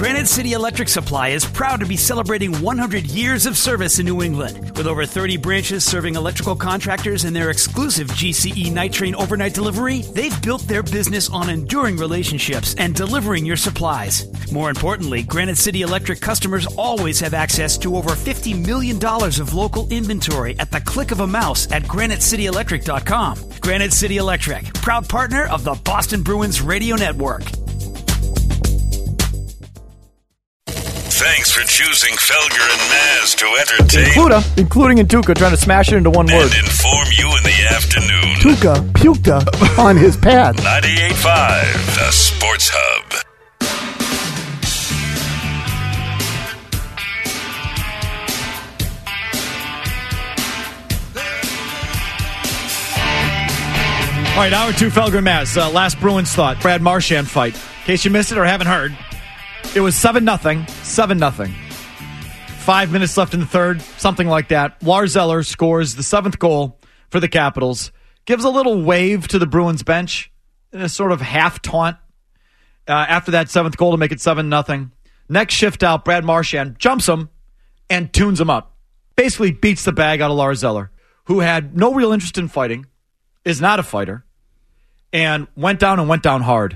Granite City Electric Supply is proud to be celebrating 100 years of service in New England. With over 30 branches serving electrical contractors and their exclusive GCE Night Train overnight delivery, they've built their business on enduring relationships and delivering your supplies. More importantly, Granite City Electric customers always have access to over $50 million of local inventory at the click of a mouse at GraniteCityElectric.com. Granite City Electric, proud partner of the Boston Bruins Radio Network. Thanks for choosing Felger and Maz to entertain. Including Tuca trying to smash it into one word. And inform you in the afternoon. Tuca puked on his pad. 98.5, the Sports Hub. All right, hour two, Felger and Maz. Last Bruins thought. Brad Marchand fight. In case you missed it or haven't heard, it was 7-0. 7-0. 5 minutes left in the third, something like that. Lars Eller scores the 7th goal for the Capitals. Gives a little wave to the Bruins bench in a sort of half taunt after that 7th goal to make it 7-0. Next shift out, Brad Marchand jumps him and tunes him up. Basically beats the bag out of Lars Eller, who had no real interest in fighting, is not a fighter, and went down hard.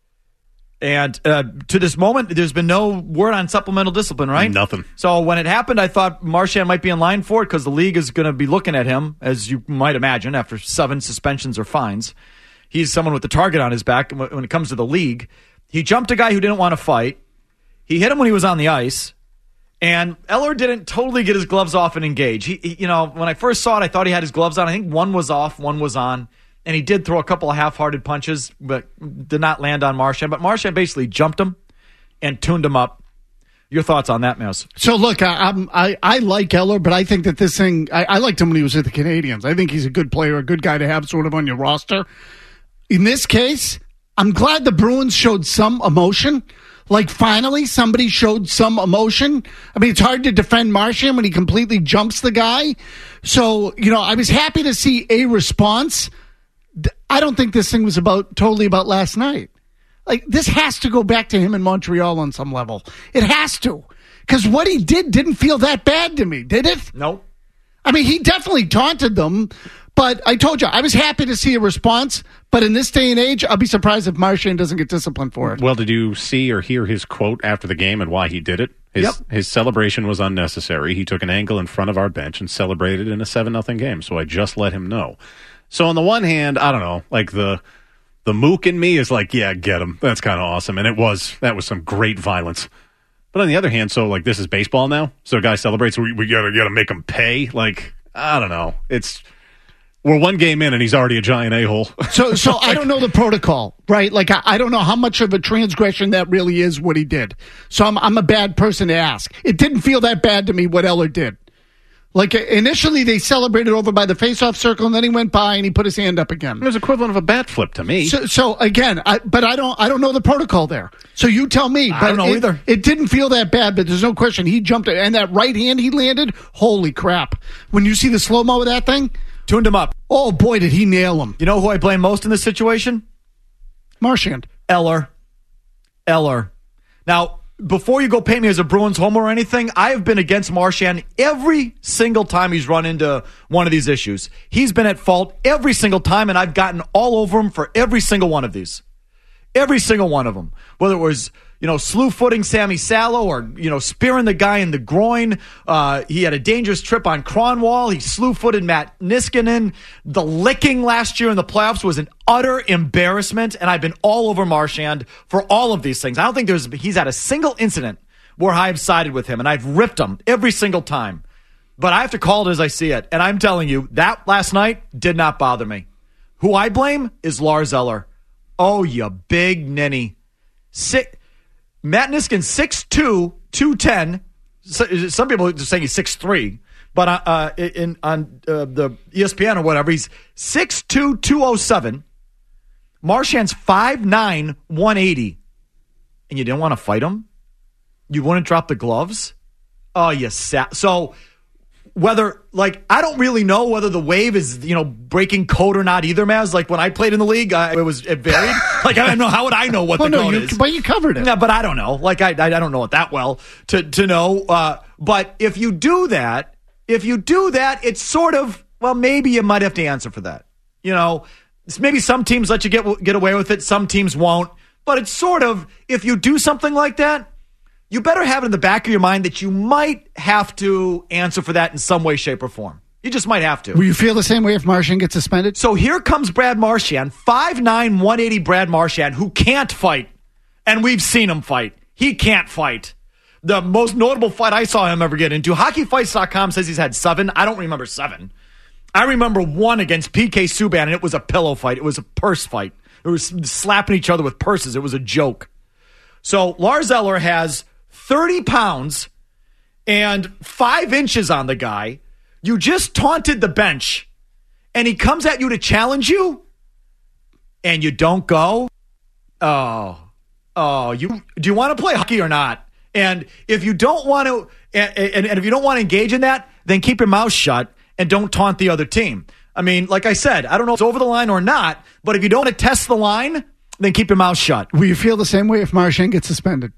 And to this moment, there's been no word on supplemental discipline, right? Nothing. So when it happened, I thought Marchand might be in line for it because the league is going to be looking at him, as you might imagine, after 7 suspensions or fines. He's someone with the target on his back when it comes to the league. He jumped a guy who didn't want to fight. He hit him when he was on the ice. And Eller didn't totally get his gloves off and engage. He, when I first saw it, I thought he had his gloves on. I think one was off, one was on. And he did throw a couple of half-hearted punches, but did not land on Marchand. But Marchand basically jumped him and tuned him up. Your thoughts on that, Mouse? So, look, I like Eller, but I think that this thing, I liked him when he was with the Canadiens. I think he's a good player, a good guy to have sort of on your roster. In this case, I'm glad the Bruins showed some emotion. Like, finally, somebody showed some emotion. I mean, it's hard to defend Marchand when he completely jumps the guy. So, I was happy to see a response. I don't think this thing was totally about last night. Like, this has to go back to him in Montreal on some level. It has to. Because what he didn't feel that bad to me, did it? Nope. I mean, he definitely taunted them. But I told you, I was happy to see a response. But in this day and age, I'll be surprised if Marchand doesn't get disciplined for it. Well, did you see or hear his quote after the game and why he did it? His celebration was unnecessary. He took an angle in front of our bench and celebrated in a 7-0 game. So I just let him know. So on the one hand, I don't know, like the mook in me is like, yeah, get him. That's kind of awesome. And that was some great violence. But on the other hand, so like this is baseball now. So a guy celebrates, we gotta make him pay. Like, I don't know. We're one game in and he's already a giant a-hole. So I don't know the protocol, right? Like, I don't know how much of a transgression that really is what he did. So I'm a bad person to ask. It didn't feel that bad to me what Eller did. Like, initially they celebrated over by the face-off circle, and then he went by and he put his hand up again. It was equivalent of a bat flip to me. So again, I don't know the protocol there. So you tell me. I don't know either. It didn't feel that bad, but there's no question he jumped it, and that right hand he landed. Holy crap! When you see the slow mo of that thing, tuned him up. Oh boy, did he nail him! You know who I blame most in this situation? Marchand. Eller. Now, before you go paint me as a Bruins homer or anything, I have been against Marchand every single time he's run into one of these issues. He's been at fault every single time, and I've gotten all over him for every single one of these. Every single one of them. Whether it was, slew-footing Sammy Salo or, spearing the guy in the groin. He had a dangerous trip on Kronwall. He slew-footed Matt Niskanen. The licking last year in the playoffs was an utter embarrassment, and I've been all over Marchand for all of these things. I don't think he's had a single incident where I've sided with him, and I've ripped him every single time. But I have to call it as I see it, and I'm telling you, that last night did not bother me. Who I blame is Lars Eller. Oh, you big ninny. Matt Niskanen, 6'2", 210. Some people are saying he's 6'3", but on the ESPN or whatever, he's 6'2", 207. Marchand's 5'9", 180. And you didn't want to fight him? You wouldn't drop the gloves? Oh, you So whether, like, I don't really know whether the wave is, breaking code or not either, Maz. Like, when I played in the league, it varied. Like, I don't know. How would I know what the code is? But you covered it. Yeah, but I don't know. Like, I don't know it that well to know. But if you do that, it's sort of, well, maybe you might have to answer for that. Maybe some teams let you get away with it. Some teams won't. But it's sort of, if you do something like that, you better have it in the back of your mind that you might have to answer for that in some way, shape, or form. You just might have to. Will you feel the same way if Marchand gets suspended? So here comes Brad Marchand, 5'9", 180 Brad Marchand, who can't fight. And we've seen him fight. He can't fight. The most notable fight I saw him ever get into, HockeyFights.com says he's had 7. I don't remember 7. I remember 1 against PK Subban, and it was a pillow fight. It was a purse fight. It was slapping each other with purses. It was a joke. So Lars Eller has 30 pounds and 5 inches on the guy. You just taunted the bench, and he comes at you to challenge you, and you don't go? Do you want to play hockey or not? And if you don't want to, and if you don't want to engage in that, then keep your mouth shut and don't taunt the other team. I mean, like I said, I don't know if it's over the line or not, but if you don't want to test the line, then keep your mouth shut. Will you feel the same way if Marchand gets suspended?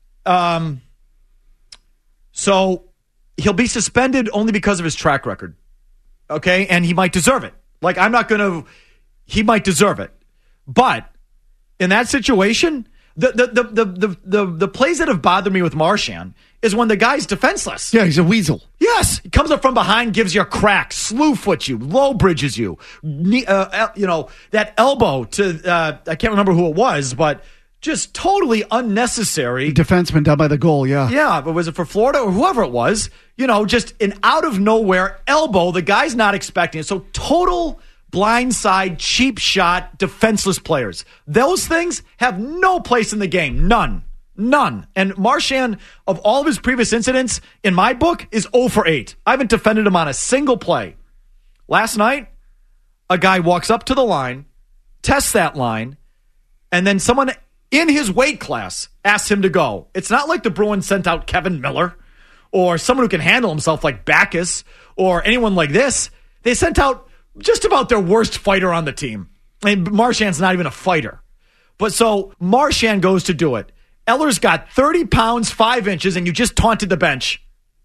So he'll be suspended only because of his track record. Okay? And he might deserve it. Like, he might deserve it. But in that situation, the plays that have bothered me with Marchand is when the guy's defenseless. Yeah, he's a weasel. Yes. He comes up from behind, gives you a crack, slew foot you, low bridges you. That elbow to, I can't remember who it was, but just totally unnecessary. The defenseman down by the goal, yeah. Yeah, but was it for Florida or whoever it was? Just an out of nowhere elbow. The guy's not expecting it. So total blindside, cheap shot, defenseless players. Those things have no place in the game. None. And Marchand, of all of his previous incidents, in my book, is 0 for 8. I haven't defended him on a single play. Last night, a guy walks up to the line, tests that line, and then someone in his weight class asks him to go. It's not like the Bruins sent out Kevin Miller or someone who can handle himself like Backus or anyone like this. They sent out just about their worst fighter on the team. And Marchand's not even a fighter. But so Marchand goes to do it. Eller's got 30 pounds, 5 inches, and you just taunted the bench.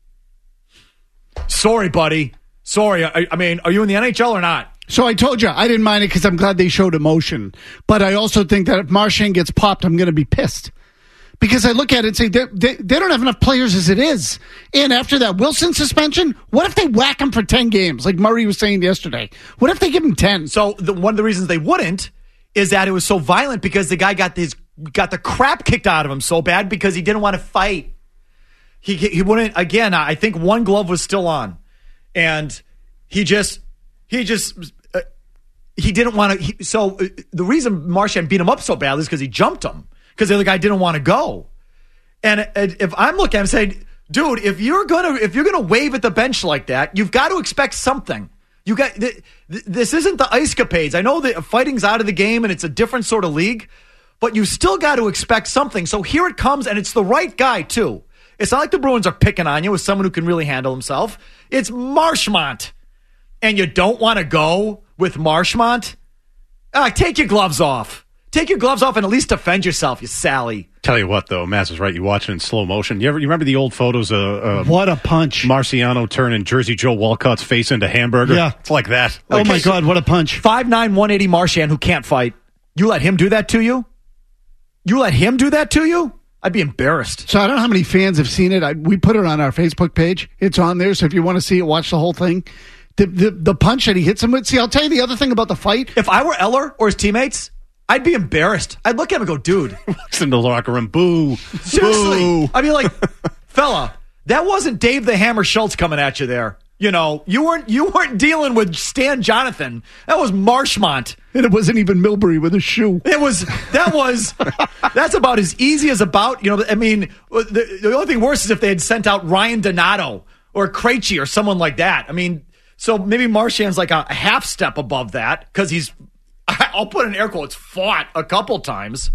Sorry, buddy. Sorry. I mean, are you in the NHL or not? So I told you, I didn't mind it because I'm glad they showed emotion. But I also think that if Marchand gets popped, I'm going to be pissed. Because I look at it and say, they don't have enough players as it is. And after that Wilson suspension, what if they whack him for 10 games, like Murray was saying yesterday? What if they give him 10? So one of the reasons they wouldn't is that it was so violent because the guy got the crap kicked out of him so bad because he didn't want to fight. He wouldn't, again, I think one glove was still on. And he didn't want to. So the reason Marchand beat him up so badly is because he jumped him. Because the other guy didn't want to go. And if I'm looking, I'm saying, dude, if you're gonna wave at the bench like that, you've got to expect something. This isn't the ice capades. I know that fighting's out of the game and it's a different sort of league, but you still got to expect something. So here it comes, and it's the right guy too. It's not like the Bruins are picking on you with someone who can really handle himself. It's Marchmont, and you don't want to go with Marchmont. Take your gloves off. Take your gloves off and at least defend yourself, you Sally. Tell you what, though, Mass is right. You watch it in slow motion. You remember the old photos of what a punch. Marciano turning Jersey Joe Walcott's face into hamburger? Yeah. It's like that. Oh, my God, what a punch. 5'9", 180 Marchand who can't fight. You let him do that to you? You let him do that to you? I'd be embarrassed. So I don't know how many fans have seen it. We put it on our Facebook page. It's on there, so if you want to see it, watch the whole thing. The punch that he hits him with. See, I'll tell you the other thing about the fight. If I were Eller or his teammates, I'd be embarrassed. I'd look at him and go, dude. Walks into the locker room, boo. Seriously. Boo. I mean, like, fella, that wasn't Dave the Hammer Schultz coming at you there. You weren't dealing with Stan Jonathan. That was Marchmont. And it wasn't even Milbury with a shoe. That's about as easy as about, I mean, the only thing worse is if they had sent out Ryan Donato or Krejci or someone like that. I mean, so maybe Marchand's like a half step above that because he's, I'll put in air quotes, fought a couple times.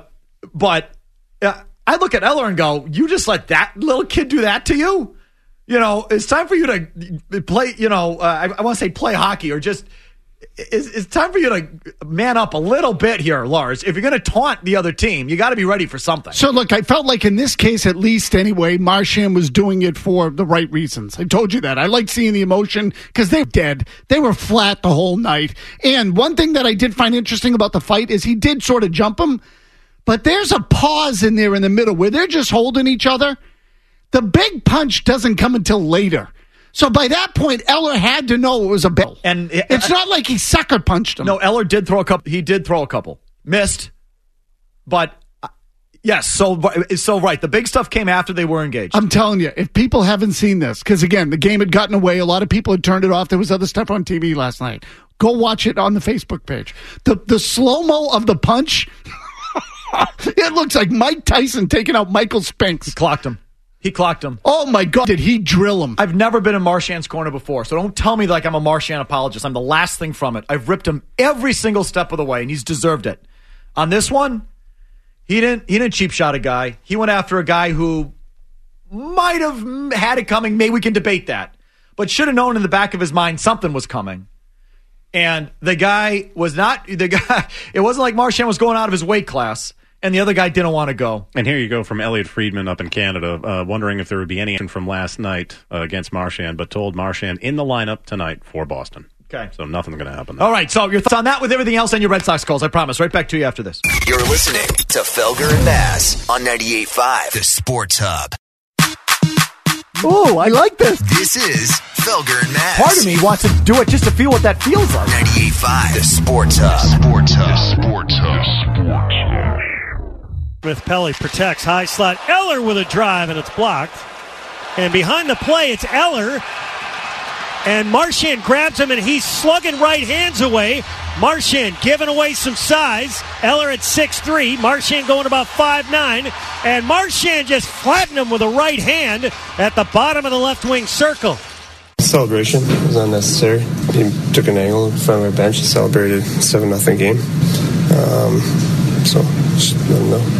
But I look at Eller and go, you just let that little kid do that to you? it's time for you to play, I want to say play hockey or just, it's time for you to man up a little bit here, Lars. If you're going to taunt the other team, you got to be ready for something. So, look, I felt like in this case, at least anyway, Marchand was doing it for the right reasons. I told you that. I like seeing the emotion because they're dead. They were flat the whole night. And one thing that I did find interesting about the fight is he did sort of jump him, but there's a pause in there in the middle where they're just holding each other. The big punch doesn't come until later. So by that point, Eller had to know it was a bell. And it's not like he sucker punched him. No, Eller did throw a couple. He did throw a couple. Missed. But, yes, so right. The big stuff came after they were engaged. I'm telling you, if people haven't seen this, because, again, the game had gotten away. A lot of people had turned it off. There was other stuff on TV last night. Go watch it on the Facebook page. The slow-mo of the punch, it looks like Mike Tyson taking out Michael Spinks. He clocked him. Oh, my God. Did he drill him? I've never been in Marchand's corner before, so don't tell me like I'm a Marchand apologist. I'm the last thing from it. I've ripped him every single step of the way, and he's deserved it. On this one, he didn't cheap shot a guy. He went after a guy who might have had it coming. Maybe we can debate that. But should have known in the back of his mind something was coming. And the guy was not the guy. It wasn't like Marchand was going out of his weight class. And the other guy didn't want to go. And here you go from Elliot Friedman up in Canada, wondering if there would be any action from last night against Marchand, but told Marchand in the lineup tonight for Boston. Okay. So nothing's going to happen there. All right, so your thoughts on that with everything else and your Red Sox calls, I promise. Right back to you after this. You're listening to Felger and Bass on 98.5, the Sports Hub. Ooh, I like this. This is Felger and Bass. Part of me wants to do it just to feel what that feels like. 98.5, the Sports Hub. Sports Hub. Sports Hub. Sports Hub. Smith Pelly protects high slot. Eller with a drive, and it's blocked. And behind the play, it's Eller. And Marchand grabs him, and he's slugging right hands away. Marchand giving away some size. Eller at 6'3". Marchand going about 5'9". And Marchand just flattened him with a right hand at the bottom of the left wing circle. Celebration was unnecessary. He took an angle in front of our bench. He celebrated a 7-0 game. So just let him know.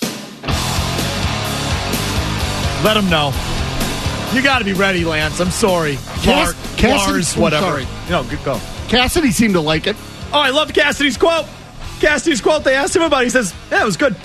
Let him know. You got to be ready, Lance. I'm sorry. Lars, whatever. Sorry. No, go. Cassidy seemed to like it. Oh, I loved Cassidy's quote. They asked him about it. He says, yeah, it was good.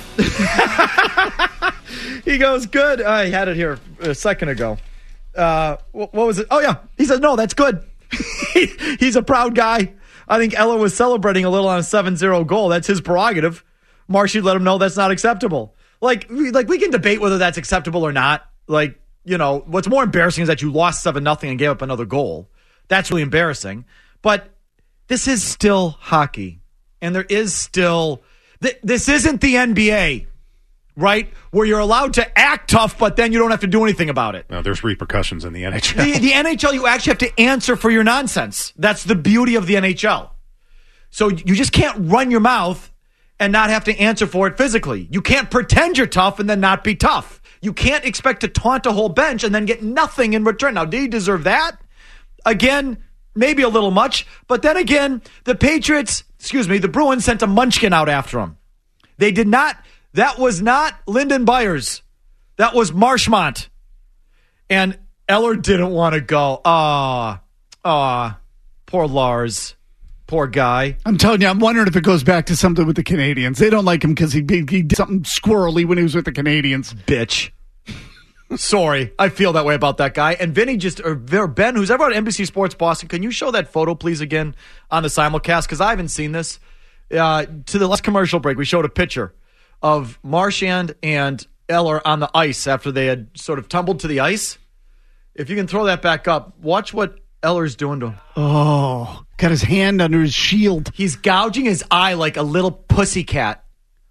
He goes, good. I had it here a second ago. What was it? Oh, yeah. He says, no, that's good. He's a proud guy. I think Eller was celebrating a little on a 7-0 goal. That's his prerogative. Marshy let him know that's not acceptable. Like we can debate whether that's acceptable or not. What's more embarrassing is that you lost 7-0 and gave up another goal. That's really embarrassing. But this is still hockey. And there is still... This isn't the NBA, right? Where you're allowed to act tough, but then you don't have to do anything about it. No, there's repercussions in the NHL. The NHL, you actually have to answer for your nonsense. That's the beauty of the NHL. So you just can't run your mouth and not have to answer for it physically. You can't pretend you're tough and then not be tough. You can't expect to taunt a whole bench and then get nothing in return. Now, do you deserve that? Again, maybe a little much. But then again, the Bruins sent a munchkin out after him. They did not. That was not Lyndon Byers. That was Marchmont. And Eller didn't want to go. Poor Lars. Poor guy. I'm telling you, I'm wondering if it goes back to something with the Canadians. They don't like him because he did something squirrely when he was with the Canadians. Bitch. Sorry. I feel that way about that guy. And Vinny Ben, who's ever on NBC Sports Boston, can you show that photo, please, again on the simulcast? Because I haven't seen this. To the last commercial break, we showed a picture of Marchand and Eller on the ice after they had sort of tumbled to the ice. If you can throw that back up, watch what Eller's doing to him. Oh, got his hand under his shield. He's gouging his eye like a little pussycat.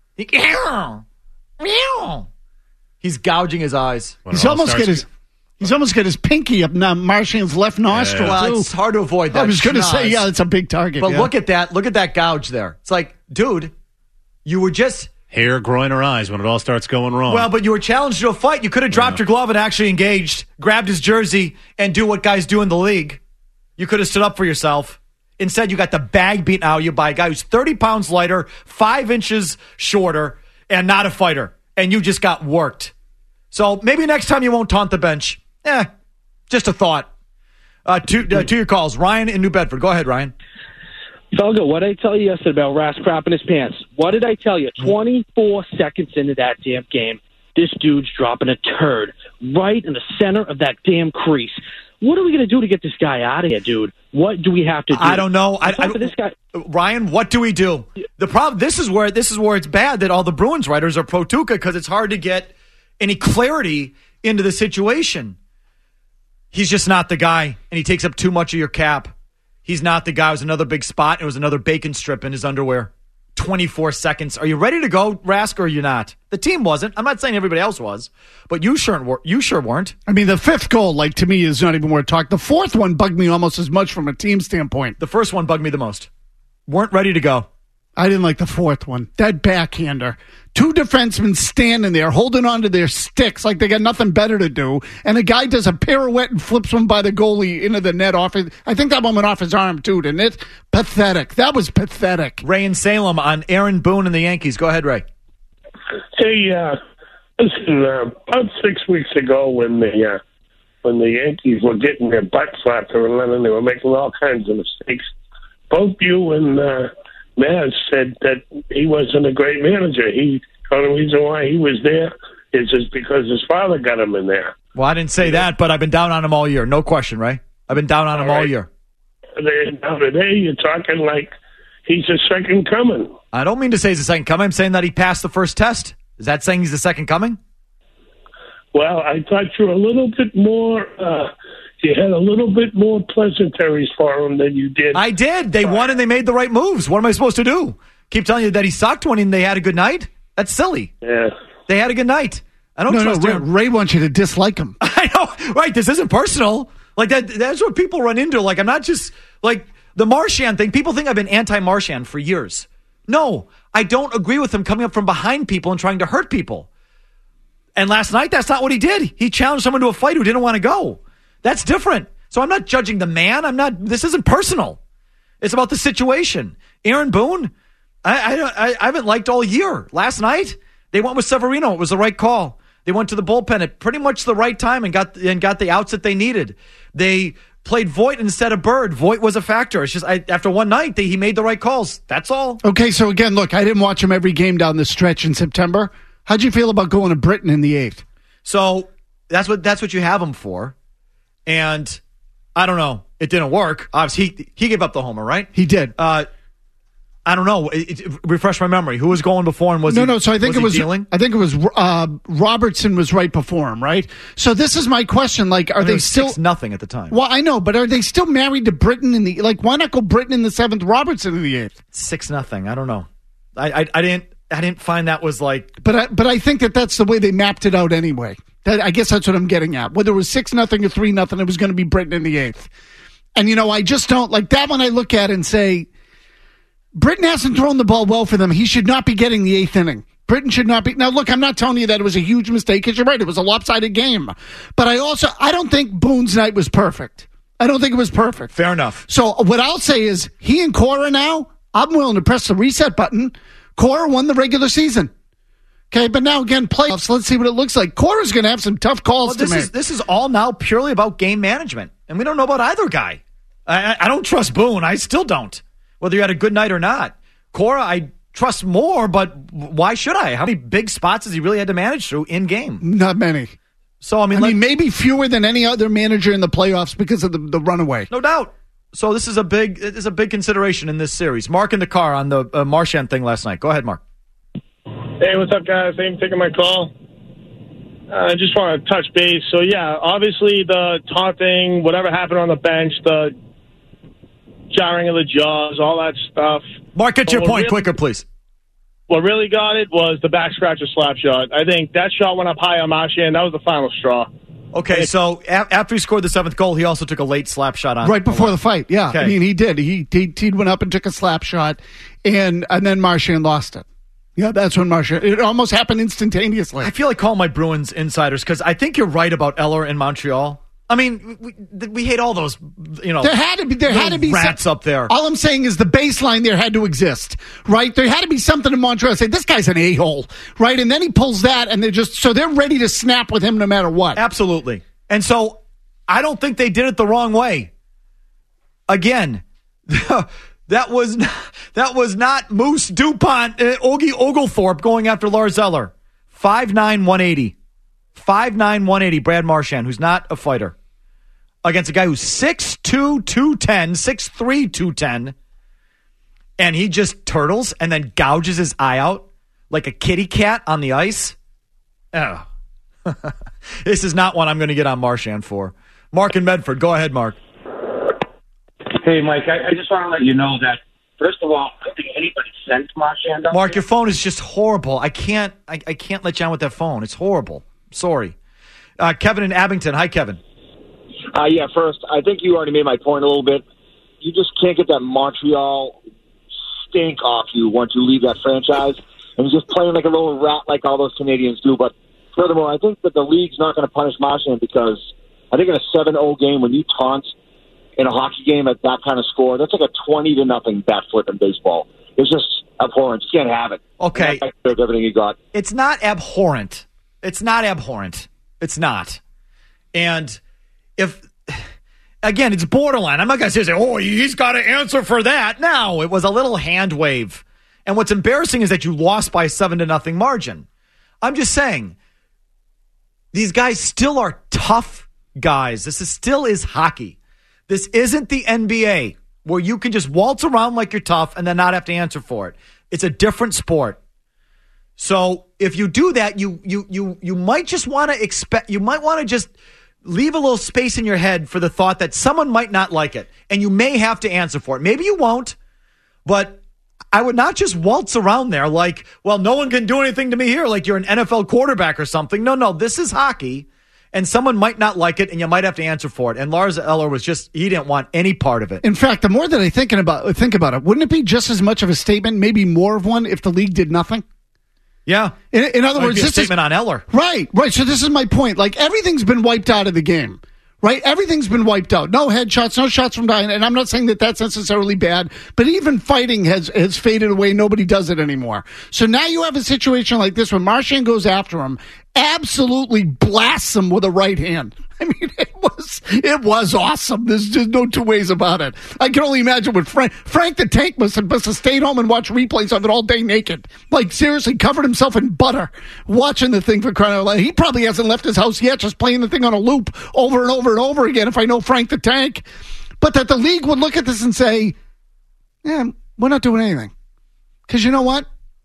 He's gouging his eyes. He's almost got his pinky up now, Marchand's left nostril. Yeah. Well, it's hard to avoid that. I was going to say, it's a big target. But look at that. Look at that gouge there. It's like, dude, you were just... hair, groin, or eyes when it all starts going wrong. Well, but you were challenged to a fight. You could have dropped your glove and actually engaged, grabbed his jersey, and do what guys do in the league. You could have stood up for yourself. Instead, you got the bag beaten out of you by a guy who's 30 pounds lighter, 5 inches shorter, and not a fighter. And you just got worked. So maybe next time you won't taunt the bench. Just a thought. To your calls. Ryan in New Bedford. Go ahead, Ryan. Felga, what did I tell you yesterday about Rask crapping his pants? What did I tell you? 24 seconds into that damn game, this dude's dropping a turd right in the center of that damn crease. What are we going to do to get this guy out of here, dude? What do we have to do? I don't know. This guy. Ryan, what do we do? The problem. This is where it's bad that all the Bruins writers are pro Tuukka because it's hard to get any clarity into the situation. He's just not the guy, and he takes up too much of your cap. He's not the guy. It was another big spot. It was another bacon strip in his underwear. 24 seconds. Are you ready to go, Rask, or are you not? The team wasn't. I'm not saying everybody else was, but you sure weren't. I mean, the fifth goal, to me, is not even worth talking. The fourth one bugged me almost as much from a team standpoint. The first one bugged me the most. Weren't ready to go. I didn't like the fourth one. That backhander. Two defensemen standing there holding onto their sticks like they got nothing better to do. And a guy does a pirouette and flips one by the goalie into the net off his. I think that one went off his arm too, didn't it? Pathetic. That was pathetic. Ray in Salem on Aaron Boone and the Yankees. Go ahead, Ray. Hey, listen, about 6 weeks ago when the Yankees were getting their butt slapped in London, they were making all kinds of mistakes. Both you and Maz said that he wasn't a great manager. The only reason why he was there is just because his father got him in there. Well, I didn't say that, but I've been down on him all year. No question, Ray. I've been down on him all year. Now today you're talking like he's a second coming. I don't mean to say he's a second coming. I'm saying that he passed the first test. Is that saying he's the second coming? Well, I thought you were a little bit more... you had a little bit more pleasantries for him than you did. I did. They won and they made the right moves. What am I supposed to do? Keep telling you that he sucked when they had a good night? That's silly. Yeah. They had a good night. I don't trust him. Ray wants you to dislike him. I know. Right. This isn't personal. That's what people run into. I'm not just the Marchand thing. People think I've been anti-Marchand for years. No, I don't agree with him coming up from behind people and trying to hurt people. And last night, that's not what he did. He challenged someone to a fight who didn't want to go. That's different. So I'm not judging the man. This isn't personal. It's about the situation. Aaron Boone, I haven't liked all year. Last night, they went with Severino. It was the right call. They went to the bullpen at pretty much the right time and got the outs that they needed. They played Voit instead of Bird. Voit was a factor. It's just after one night, he made the right calls. That's all. Okay, so again, look, I didn't watch him every game down the stretch in September. How'd you feel about going to Britain in the 8th? So that's what you have him for. And I don't know. It didn't work. Obviously, he gave up the homer, right? He did. I don't know. Refresh my memory. Who was going before him? So I think it was dealing? I think it was Robertson was right before him, right? So this is my question. Are they still 6-0 at the time? Well, I know, but are they still married to Britain in the why not go Britain in the 7th, Robertson in the 8th? 6-0. I don't know. I didn't find that was But I think that's the way they mapped it out anyway. I guess that's what I'm getting at. Whether it was 6-0 or 3-0, it was going to be Britain in the 8th. And, I just don't like that one. I look at and say, Britain hasn't thrown the ball well for them. He should not be getting the 8th inning. Britain should not be. Now, look, I'm not telling you that it was a huge mistake because you're right. It was a lopsided game. But I don't think Boone's night was perfect. I don't think it was perfect. Fair enough. So what I'll say is he and Cora now, I'm willing to press the reset button. Cora won the regular season. Okay, but now again, playoffs, let's see what it looks like. Cora's going to have some tough calls to make. This is all now purely about game management, and we don't know about either guy. I don't trust Boone. I still don't, whether you had a good night or not. Cora, I trust more, but why should I? How many big spots has he really had to manage through in game? Not many. So, I mean maybe fewer than any other manager in the playoffs because of the runaway. No doubt. So this is a big consideration in this series. Mark in the car on the Marchand thing last night. Go ahead, Mark. Hey, what's up, guys? Thanks for taking my call. I just want to touch base. So, yeah, obviously the taunting, whatever happened on the bench, the jarring of the jaws, all that stuff. Mark, get to your point quicker, please. What really got it was the back scratcher slap shot. I think that shot went up high on Marchand. That was the final straw. Okay, so after he scored the 7th goal, he also took a late slap shot on right before the fight. Yeah, okay. I mean, he did. He went up and took a slap shot, and then Marchand lost it. Yeah, that's when Marchand. It almost happened instantaneously. I feel like calling my Bruins insiders because I think you're right about Eller in Montreal. I mean, we hate all those, There had to be rats up there. All I'm saying is the baseline there had to exist, right? There had to be something in Montreal. Say this guy's an a-hole, right? And then he pulls that, and they're ready to snap with him no matter what. Absolutely. And so I don't think they did it the wrong way. Again, that was not Moose DuPont, Ogie Oglethorpe going after Lars Eller. 5'9", 180. 5'9", 180, Brad Marchand, who's not a fighter. Against a guy who's 6'2", 210, 6'3", 210. And he just turtles and then gouges his eye out like a kitty cat on the ice. Oh. This is not one I'm going to get on Marchand for. Mark in Medford. Go ahead, Mark. Hey, Mike, I just want to let you know that, first of all, I don't think anybody sent Marchand up Mark, there. your phone is just horrible. I can't let you on with that phone. It's horrible. Sorry. Kevin in Abington. Hi, Kevin. Yeah, first, I think you already made my point a little bit. You just can't get that Montreal stink off you once you leave that franchise. And you're just playing like a little rat like all those Canadians do. But furthermore, I think that the league's not going to punish Marchand because I think in a 7-0 game, when you taunt in a hockey game at that kind of score, that's like a 20-0 bat flip in baseball. It's just abhorrent. You can't have it. Okay. Everything you got. It's not abhorrent. It's not. And if, again, it's borderline. I'm not going to say, oh, he's got to answer for that. No, it was a little hand wave. And what's embarrassing is that you lost by a 7-0 margin. I'm just saying, these guys still are tough guys. This still is hockey. This isn't the NBA where you can just waltz around like you're tough and then not have to answer for it. It's a different sport. So if you do that, you might just want to expect, you might want to just leave a little space in your head for the thought that someone might not like it and you may have to answer for it. Maybe you won't, but I would not just waltz around there like, well, no one can do anything to me here, like you're an NFL quarterback or something. No, this is hockey, and someone might not like it, and you might have to answer for it. And Lars Eller was he didn't want any part of it. In fact, the more that I think about it, wouldn't it be just as much of a statement, maybe more of one, if the league did nothing? Yeah. In other words, this is a statement on Eller. Right. So this is my point. Like, everything's been wiped out of the game. Right? Everything's been wiped out. No headshots, no shots from behind. And I'm not saying that that's necessarily bad, but even fighting has faded away. Nobody does it anymore. So now you have a situation like this when Marchand goes after him, absolutely blasts him with a right hand. I mean, it was awesome. There's just no two ways about it. I can only imagine what Frank the Tank must have stayed home and watched replays of it all day naked. Like, seriously, covered himself in butter watching the thing for crying out loud. He probably hasn't left his house yet, just playing the thing on a loop over and over and over again, if I know Frank the Tank. But that the league would look at this and say, yeah, we're not doing anything. Because you know what?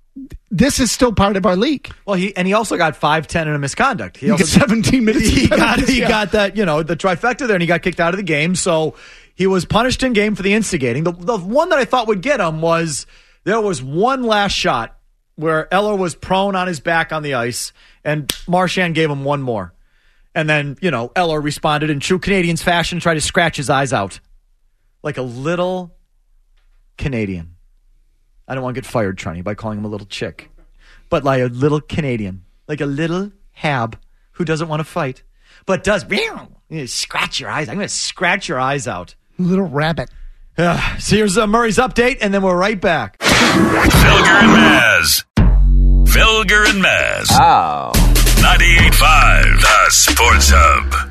This is still part of our league. Well, he also got 5-10 in a misconduct. He also got 17 minutes. He got that, the trifecta there, and he got kicked out of the game. So he was punished in game for the instigating. The one that I thought would get him was there was one last shot where Eller was prone on his back on the ice, and Marchand gave him one more. And then, Eller responded in true Canadians fashion, tried to scratch his eyes out like a little Canadian. I don't want to get fired, Trunny, by calling him a little chick. But like a little Canadian. Like a little hab who doesn't want to fight. But does, scratch your eyes. I'm going to scratch your eyes out. Little rabbit. So here's Murray's update, and then we're right back. Felger and Maz. Felger and Maz. Oh. 98.5, the Sports Hub.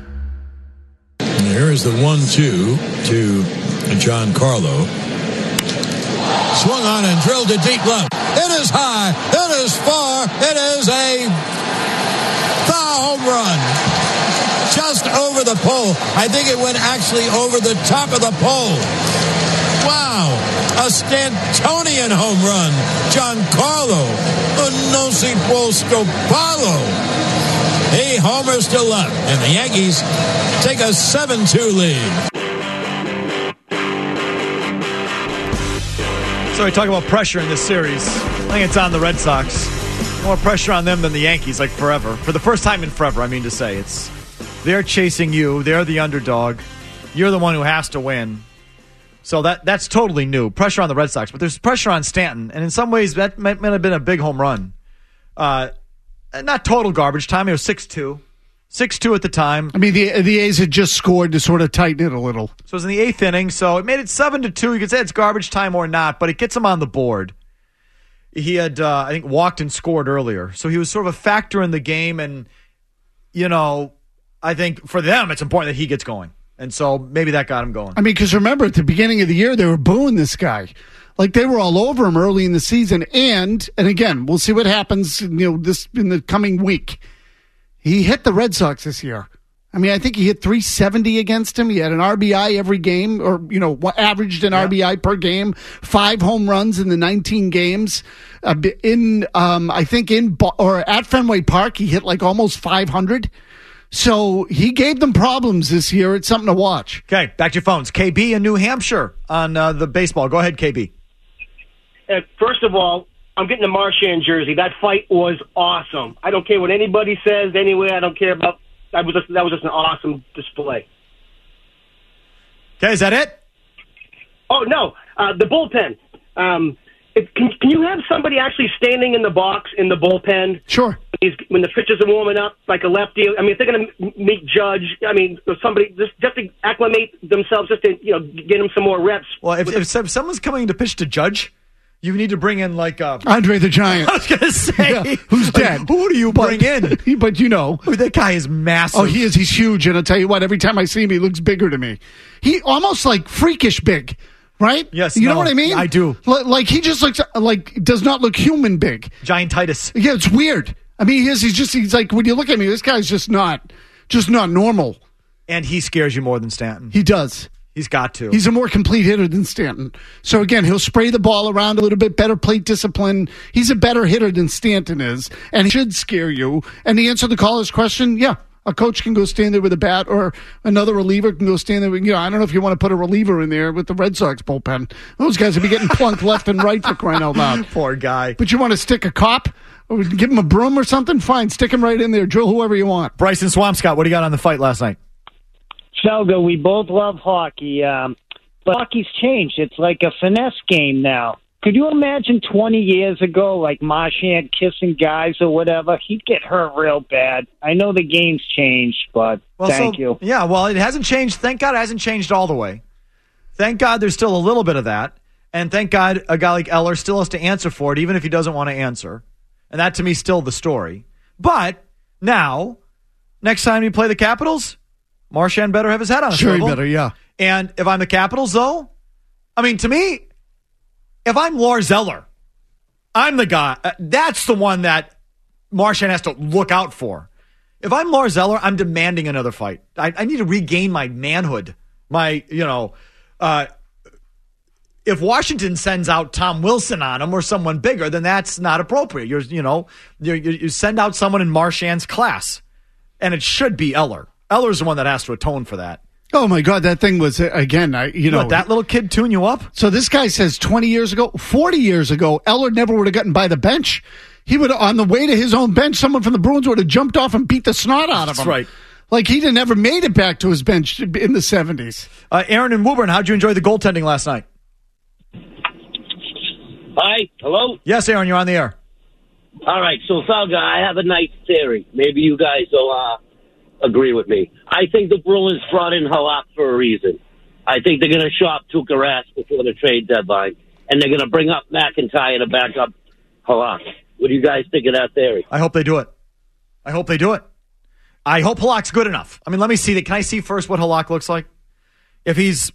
Here is the 1-2 to John Carlo. Swung on and drilled to deep left. It is high. It is far. It is a foul home run. Just over the pole. I think it went actually over the top of the pole. Wow. A Stantonian home run. Giancarlo Unosipolskopalo. He homers to left. And the Yankees take a 7-2 lead. So we talk about pressure in this series. I think it's on the Red Sox. More pressure on them than the Yankees, like forever. For the first time in forever, I mean to say. They're chasing you. They're the underdog. You're the one who has to win. So that's totally new. Pressure on the Red Sox. But there's pressure on Stanton. And in some ways, that might have been a big home run. Not total garbage time. It was 6-2. 6-2 at the time. I mean, the A's had just scored to sort of tighten it a little. So it was in the 8th inning, so it made it 7-2. You could say it's garbage time or not, but it gets him on the board. He had, I think, walked and scored earlier. So he was sort of a factor in the game, and, I think for them, it's important that he gets going. And so maybe that got him going. I mean, because remember, at the beginning of the year, they were booing this guy. Like, they were all over him early in the season. And again, we'll see what happens, this in the coming week. He hit the Red Sox this year. I mean, I think he hit 370 against him. He had an RBI every game, or, averaged an RBI per game, 5 home runs in the 19 games. At Fenway Park, he hit like almost 500. So he gave them problems this year. It's something to watch. Okay, back to your phones. KB in New Hampshire on the baseball. Go ahead, KB. First of all, I'm getting a Marchand jersey. That fight was awesome. I don't care what anybody says anyway. I don't care about that. Was just an awesome display. Okay, is that it? Oh, no. The bullpen. Can you have somebody actually standing in the box in the bullpen? Sure. When the pitchers are warming up, like a lefty. I mean, if they're going to meet Judge, somebody just to acclimate themselves, just to get them some more reps. Well, if someone's coming to pitch to Judge, you need to bring in Andre the Giant. I was going to say, who's dead? Who do you bring in? But that guy is massive. Oh, he is. He's huge, and I'll tell you what. Every time I see him, he looks bigger to me. He almost like freakish big. Right? Yes. You know what I mean? I do. Like he just looks does not look human big. Giantitis. Yeah, it's weird. I mean, he's like, when you look at me, this guy's just not normal. And he scares you more than Stanton. He does. He's got to. He's a more complete hitter than Stanton. So again, he'll spray the ball around a little bit, better plate discipline. He's a better hitter than Stanton is, and he should scare you. And to answer the caller's question, yeah. A coach can go stand there with a bat, or another reliever can go stand there with, I don't know if you want to put a reliever in there with the Red Sox bullpen. Those guys will be getting plunked left and right for crying out loud. Poor guy. But you want to stick a cop or give him a broom or something? Fine, stick him right in there. Drill whoever you want. Bryson Swampscott, what do you got on the fight last night? Felga, we both love hockey, but hockey's changed. It's like a finesse game now. Could you imagine 20 years ago, like Marchand kissing guys or whatever? He'd get hurt real bad. I know the game's changed, but thank you. Yeah, well, it hasn't changed. Thank God it hasn't changed all the way. Thank God there's still a little bit of that. And thank God a guy like Eller still has to answer for it, even if he doesn't want to answer. And that, to me, is still the story. But now, next time you play the Capitals, Marchand better have his head on a swivel. Sure, he better, yeah. And if I'm the Capitals, though, I mean, to me, if I'm Lars Eller, I'm the guy. That's the one that Marchand has to look out for. If I'm Lars Eller, I'm demanding another fight. I need to regain my manhood. If Washington sends out Tom Wilson on him or someone bigger, then that's not appropriate. You send out someone in Marchand's class, and it should be Eller. Eller's the one that has to atone for that. Oh, my God, that thing was, again, that little kid tune you up? So this guy says 20 years ago, 40 years ago, Eller never would have gotten by the bench. He would, on the way to his own bench, someone from the Bruins would have jumped off and beat the snot out of him. That's right. Like he never made it back to his bench in the 70s. Aaron and Woburn, how'd you enjoy the goaltending last night? Hi, hello? Yes, Aaron, you're on the air. All right, so Felga, I have a nice theory. Maybe you guys will agree with me. I think the Bruins brought in Halak for a reason. I think they're going to shop Tuukka Rask before the trade deadline, and they're going to bring up McIntyre to back up Halak. What do you guys think of that theory? I hope they do it. I hope Halak's good enough. I mean, let me see that. Can I see first what Halak looks like? If he's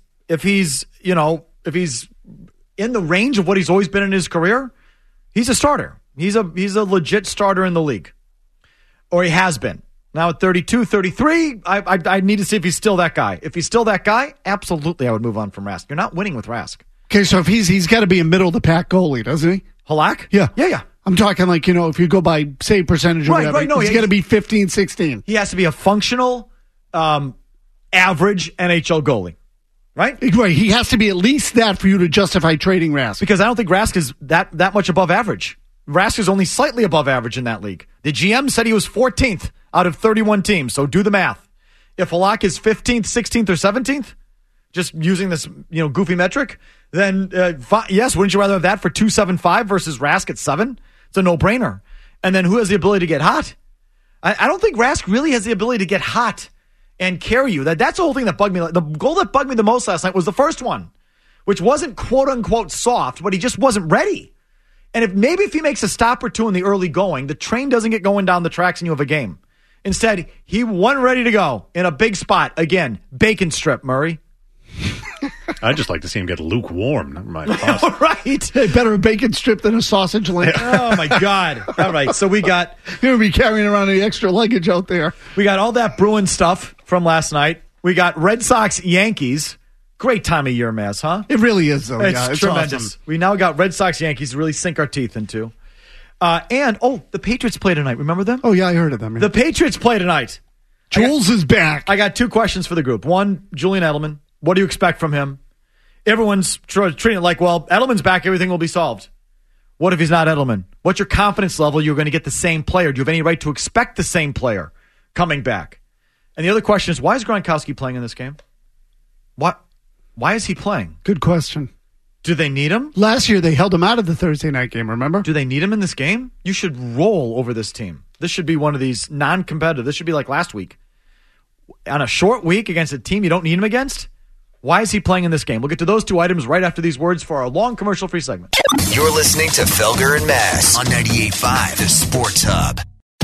in the range of what he's always been in his career, he's a starter. He's a legit starter in the league, or he has been. Now at 32, 33, I need to see if he's still that guy. If he's still that guy, absolutely I would move on from Rask. You're not winning with Rask. Okay, so if he's got to be a middle-of-the-pack goalie, doesn't he? Halak? Yeah. I'm talking like, if you go by save percentage or whatever, he's got to be 15, 16. He has to be a functional, average NHL goalie, right? Right. He has to be at least that for you to justify trading Rask. Because I don't think Rask is that much above average. Rask is only slightly above average in that league. The GM said he was 14th out of 31 teams, so do the math. If Halak is 15th, 16th, or 17th, just using this goofy metric, then yes, wouldn't you rather have that for 2.75 versus Rask at 7? It's a no-brainer. And then who has the ability to get hot? I don't think Rask really has the ability to get hot and carry you. That's the whole thing that bugged me. The goal that bugged me the most last night was the first one, which wasn't quote-unquote soft, but he just wasn't ready. And if he makes a stop or two in the early going, the train doesn't get going down the tracks and you have a game. Instead, he won ready to go in a big spot. Again, bacon strip, Murray. I'd just like to see him get lukewarm. Never mind. Right. Hey, better a bacon strip than a sausage link. Oh, my God. All right. So we got... You're going to be carrying around any extra luggage out there. We got all that Bruins stuff from last night. We got Red Sox, Yankees. Great time of year, Maz, huh? It really is, though. It's tremendous. Awesome. We now got Red Sox, Yankees to really sink our teeth into. The Patriots play tonight. Remember them? Oh, yeah, I heard of them. Yeah. The Patriots play tonight. Jules is back. I got 2 questions for the group. One, Julian Edelman. What do you expect from him? Everyone's treating it like, well, Edelman's back, everything will be solved. What if he's not Edelman? What's your confidence level you're going to get the same player? Do you have any right to expect the same player coming back? And the other question is, why is Gronkowski playing in this game? What? Why is he playing? Good question. Do they need him? Last year, they held him out of the Thursday night game, remember? Do they need him in this game? You should roll over this team. This should be one of these non-competitive. This should be like last week. On a short week against a team you don't need him against? Why is he playing in this game? We'll get to those 2 items right after these words for our long commercial-free segment. You're listening to Felger and Mass on 98.5, the Sports Hub.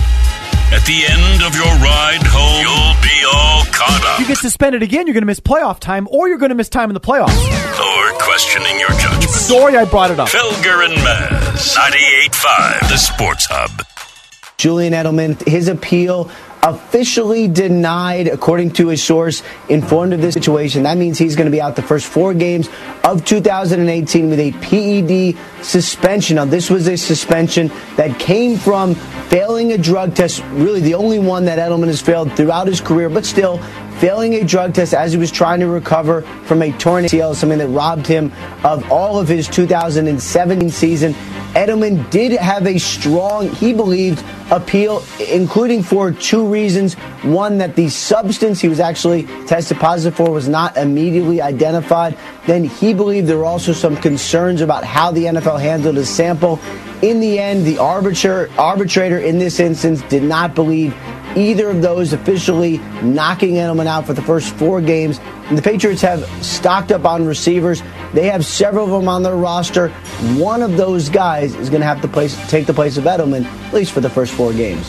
At the end of your ride home, you'll be all caught up. You get suspended again, you're going to miss playoff time, or you're going to miss time in the playoffs. Or questioning your judgment. Sorry I brought it up. Felger and Mass, 98.5, the Sports Hub. Julian Edelman, his appeal officially denied, according to his source, informed of this situation. That means he's going to be out the first 4 games of 2018 with a PED suspension. Now, this was a suspension that came from failing a drug test, really the only one that Edelman has failed throughout his career, but still failing a drug test as he was trying to recover from a torn ACL, something that robbed him of all of his 2017 season. Edelman did have a strong, he believed, appeal, including for 2 reasons. One, that the substance he was actually tested positive for was not immediately identified. Then he believed there were also some concerns about how the NFL handled his sample. In the end, the arbitrator in this instance did not believe either of those, officially knocking Edelman out for the first 4 games. And the Patriots have stocked up on receivers. They have several of them on their roster. One of those guys is going to have to take the place of Edelman, at least for the first 4 games.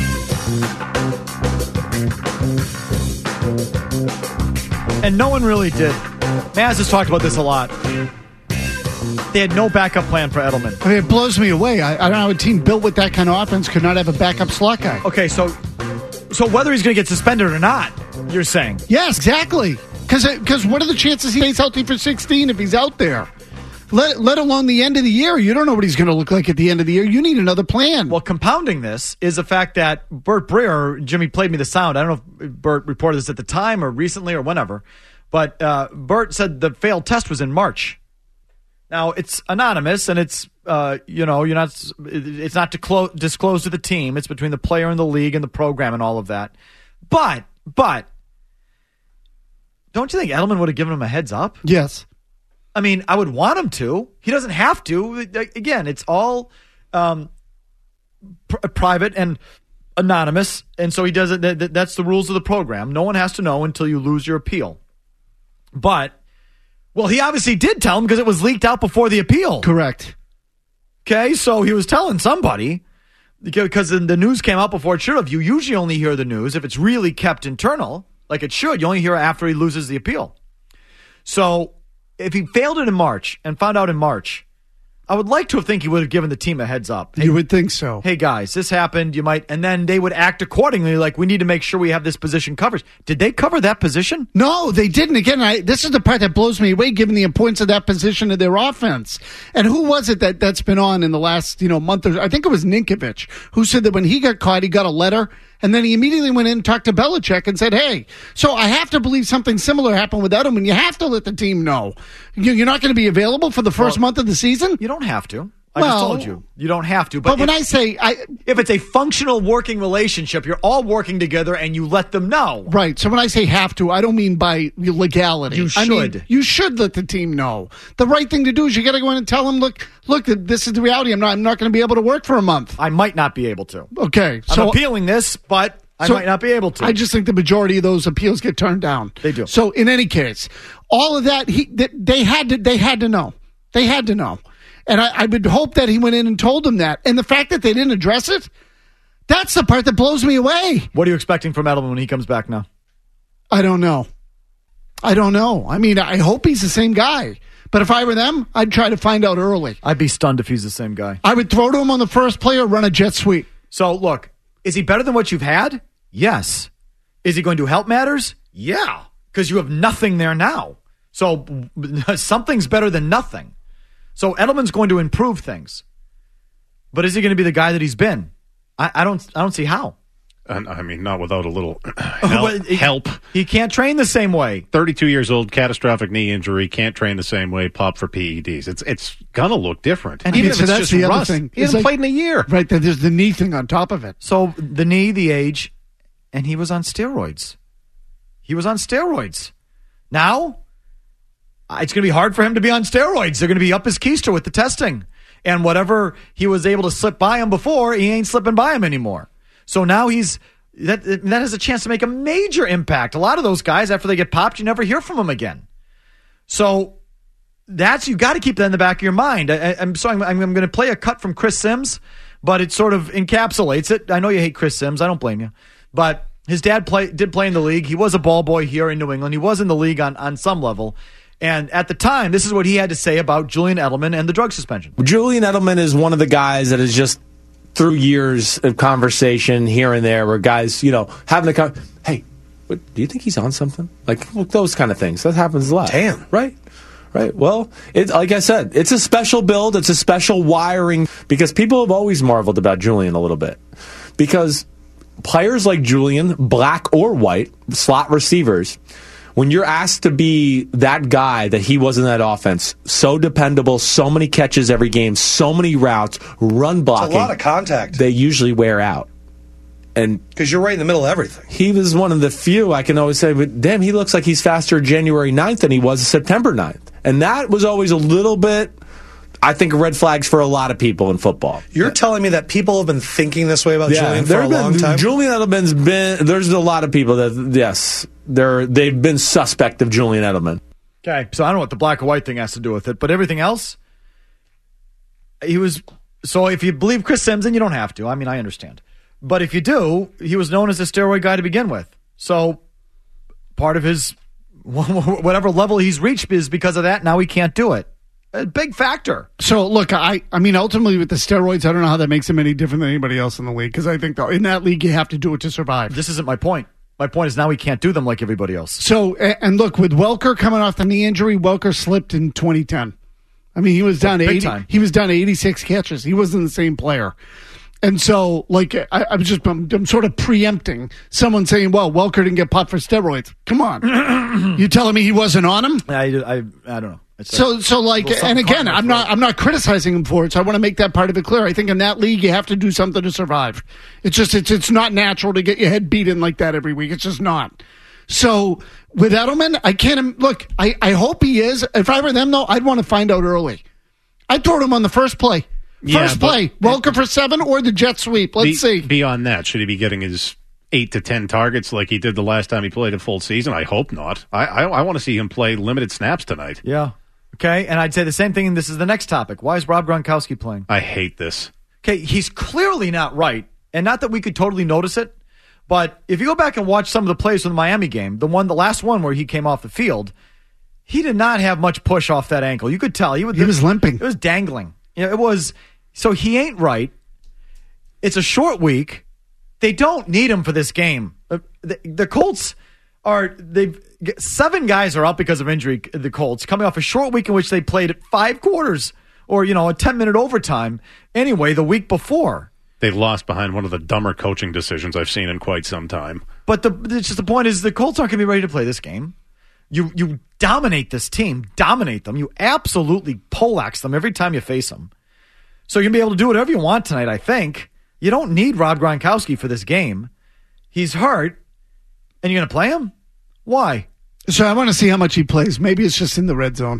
And no one really did. Maz has talked about this a lot. They had no backup plan for Edelman. I mean, it blows me away. I don't know how a team built with that kind of offense could not have a backup slot guy. Okay, so whether he's going to get suspended or not, you're saying? Yes, exactly. Because what are the chances he stays healthy for 16 if he's out there? Let alone the end of the year. You don't know what he's going to look like at the end of the year. You need another plan. Well, compounding this is the fact that Bert Breer, Jimmy played me the sound. I don't know if Bert reported this at the time or recently or whenever, but Bert said the failed test was in March. Now, it's anonymous, and it's it's not disclosed to the team. It's between the player and the league and the program and all of that. But don't you think Edelman would have given him a heads up? Yes. I mean, I would want him to. He doesn't have to. Again, it's all private and anonymous, and so he doesn't. That's the rules of the program. No one has to know until you lose your appeal. But, well, he obviously did tell him because it was leaked out before the appeal. Correct. Okay, so he was telling somebody because the news came out before it should have. You usually only hear the news if it's really kept internal, like it should. You only hear it after he loses the appeal. So if he failed it in March and found out in March, I would like to think he would have given the team a heads up. You would think so. Hey, guys, this happened. You might, and then they would act accordingly. Like, we need to make sure we have this position covered. Did they cover that position? No, they didn't. Again, this is the part that blows me away, given the importance of that position of their offense. And who was it that's been on in the last month? I think it was Ninkovich, who said that when he got caught, he got a letter. And then he immediately went in and talked to Belichick and said, hey, so I have to believe something similar happened with Edelman. You have to let the team know. You're not going to be available for the first month of the season? You don't have to. I just told you. You don't have to. But when I say... if it's a functional working relationship, you're all working together and you let them know. Right. So when I say have to, I don't mean by legality. You should. I mean, you should let the team know. The right thing to do is you got to go in and tell them, look, this is the reality. I'm not going to be able to work for a month. I might not be able to. Okay. I'm appealing this, but I might not be able to. I just think the majority of those appeals get turned down. They do. So in any case, all of that, they had to know. They had to know. And I would hope that he went in and told them that. And the fact that they didn't address it, That's the part that blows me away. What are you expecting from Edelman when he comes back now? I don't know. I mean, I hope he's the same guy. But if I were them, I'd try to find out early. I'd be stunned if he's the same guy. I would throw to him on the first play or run a jet sweep. So, look, is he better than what you've had? Yes. Is he going to help matters? Yeah, because you have nothing there now. So something's better than nothing. So Edelman's going to improve things. But is he going to be the guy that he's been? I don't see how. I mean, not without a little help. He can't train the same way. 32 years old, catastrophic knee injury, can't train the same way, pop for PEDs. It's going to look different. And even if it's just the rust. He hasn't played in a year. Right, there's the knee thing on top of it. So the knee, the age, and he was on steroids. Now, it's going to be hard for him to be on steroids. They're going to be up his keister with the testing. And whatever he was able to slip by him before, he ain't slipping by him anymore. So now that has a chance to make a major impact. A lot of those guys, after they get popped, you never hear from them again. So you got to keep that in the back of your mind. I'm going to play a cut from Chris Sims, but it sort of encapsulates it. I know you hate Chris Sims. I don't blame you. But his dad did play in the league. He was a ball boy here in New England. He was in the league on some level. And at the time, this is what he had to say about Julian Edelman and the drug suspension. Julian Edelman is one of the guys that is just through years of conversation here and there where guys, having a hey, do you think he's on something? Like those kind of things. That happens a lot. Damn. Right. Well, like I said, it's a special build. It's a special wiring because people have always marveled about Julian a little bit because players like Julian, black or white, slot receivers, when you're asked to be that guy that he was in that offense, so dependable, so many catches every game, so many routes, run blocking. It's a lot of contact. They usually wear out. And because you're right in the middle of everything. He was one of the few I can always say, but damn, he looks like he's faster January 9th than he was September 9th. And that was always a little bit, I think, red flags for a lot of people in football. You're telling me that people have been thinking this way about Julian for a long time? Julian Edelman's been, there's a lot of people that, yes, they've been suspect of Julian Edelman. Okay, so I don't know what the black or white thing has to do with it, but everything else, so if you believe Chris Sims, then you don't have to. I mean, I understand. But if you do, he was known as a steroid guy to begin with. So part of his, whatever level he's reached is because of that. Now he can't do it. A big factor. So, look, I mean, ultimately with the steroids, I don't know how that makes him any different than anybody else in the league because I think in that league you have to do it to survive. This isn't my point. My point is now he can't do them like everybody else. So, and look, with Welker coming off the knee injury, Welker slipped in 2010. I mean, he was down to 80. He was down to 86 catches. He wasn't the same player. And so, like, I'm sort of preempting someone saying, well, Welker didn't get popped for steroids. Come on. You telling me he wasn't on him? I don't know. So like, and again, I'm not criticizing him for it. So I want to make that part of it clear. I think in that league, you have to do something to survive. It's just, it's not natural to get your head beat in like that every week. It's just not. So with Edelman, I can't look. I hope he is. If I were them, though, I'd want to find out early. I'd throw him on the first play. First play, Welker for 7 or the jet sweep. Let's see. Beyond that, should he be getting his 8 to 10 targets like he did the last time he played a full season? I hope not. I want to see him play limited snaps tonight. Yeah. Okay, and I'd say the same thing, and this is the next topic. Why is Rob Gronkowski playing? I hate this. Okay, he's clearly not right, and not that we could totally notice it, but if you go back and watch some of the plays from the Miami game, the last one where he came off the field, he did not have much push off that ankle. You could tell. He was limping. It was dangling. It was. So he ain't right. It's a short week. They don't need him for this game. The Colts they've 7 guys are out because of injury, the Colts, coming off a short week in which they played 5 quarters or, a 10-minute overtime anyway the week before. They lost behind one of the dumber coaching decisions I've seen in quite some time. But the point is the Colts aren't going to be ready to play this game. You dominate this team, dominate them. You absolutely poleaxe them every time you face them. So you're going to be able to do whatever you want tonight, I think. You don't need Rob Gronkowski for this game. He's hurt, and you're going to play him? Why? So I want to see how much he plays. Maybe it's just in the red zone.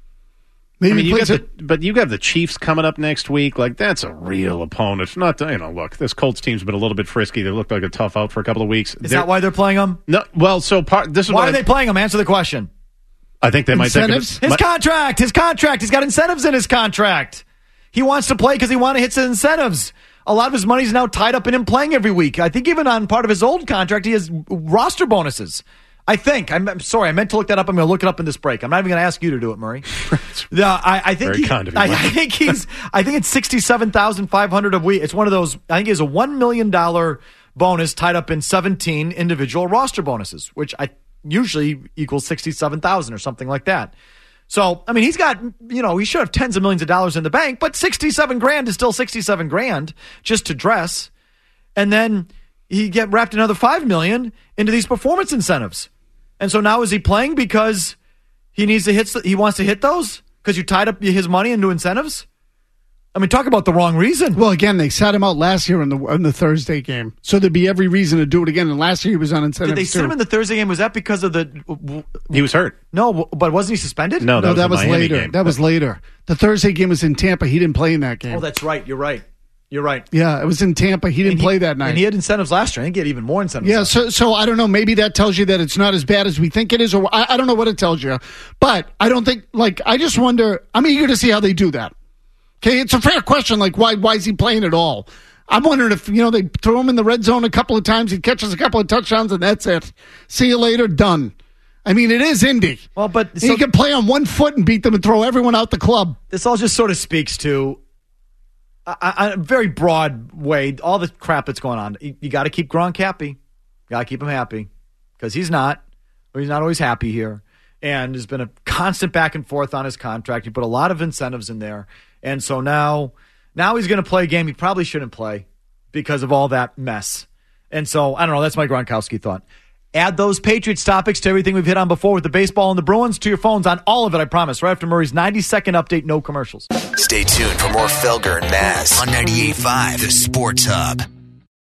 Maybe but you got the Chiefs coming up next week. Like, that's a real opponent. Not, look, this Colts team's been a little bit frisky. They looked like a tough out for a couple of weeks. Is that why they're playing him? No. Well, why are they playing him? Answer the question. I think they might take his contract. His contract. He's got incentives in his contract. He wants to play because he wants to hit his incentives. a lot of his money is now tied up in him playing every week. I think even on part of his old contract, he has roster bonuses. I think. I'm sorry. I meant to look that up. I'm going to look it up in this break. I'm not even going to ask you to do it, Murray. I think Very kind of you, I think it's $67,500 a week. It's one of those. I think he has a $1 million bonus tied up in 17 individual roster bonuses, which I usually equals $67,000 or something like that. So, I mean, he's got, he should have tens of millions of dollars in the bank, but $67,000 is still $67,000 just to dress. And then he get wrapped another $5 million into these performance incentives. And so now is he playing because he needs to he wants to hit those because you tied up his money into incentives? I mean, talk about the wrong reason. Well, again, they sat him out last year in the Thursday game, so there'd be every reason to do it again. And last year he was on incentives. Did they sit him in the Thursday game? Was that because of He was hurt. No, but wasn't he suspended? No, that was later. Game. That was later. The Thursday game was in Tampa. He didn't play in that game. Oh, that's right. You're right. Yeah, it was in Tampa. He didn't play that night. And he had incentives last year. I think he had even more incentives. Yeah, so I don't know. Maybe that tells you that it's not as bad as we think it is, or I don't know what it tells you. But I don't think, I just wonder, I'm eager to see how they do that. Okay, it's a fair question, why is he playing at all? I'm wondering if, they throw him in the red zone a couple of times, he catches a couple of touchdowns, and that's it. See you later, done. I mean, it is Indy. Well, but he can play on one foot and beat them and throw everyone out the club. This all just sort of speaks to a very broad way, all the crap that's going on. You got to keep Gronk happy. Got to keep him happy because he's not always happy here. And there's been a constant back and forth on his contract. He put a lot of incentives in there. And so now he's going to play a game he probably shouldn't play because of all that mess. And so, I don't know, that's my Gronkowski thought. Add those Patriots topics to everything we've hit on before with the baseball and the Bruins to your phones on all of it, I promise. Right after Murray's 90-second update, no commercials. Stay tuned for more Felger and Mazz on 98.5, The Sports Hub.